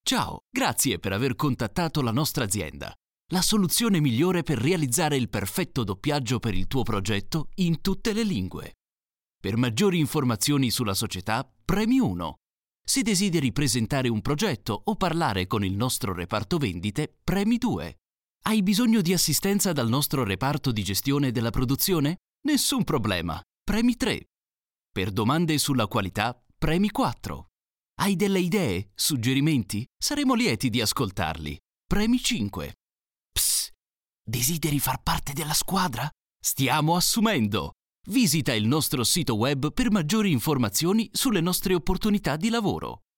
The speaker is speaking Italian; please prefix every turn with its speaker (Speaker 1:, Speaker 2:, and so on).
Speaker 1: Ciao, grazie per aver contattato la nostra azienda. La soluzione migliore per realizzare il perfetto doppiaggio per il tuo progetto in tutte le lingue. Per maggiori informazioni sulla società, premi 1. Se desideri presentare un progetto o parlare con il nostro reparto vendite, premi 2. Hai bisogno di assistenza dal nostro reparto di gestione della produzione? Nessun problema, premi 3. Per domande sulla qualità, premi 4. Hai delle idee, suggerimenti? Saremo lieti di ascoltarli. Premi 5. Psst! Desideri far parte della squadra? Stiamo assumendo! Visita il nostro sito web per maggiori informazioni sulle nostre opportunità di lavoro.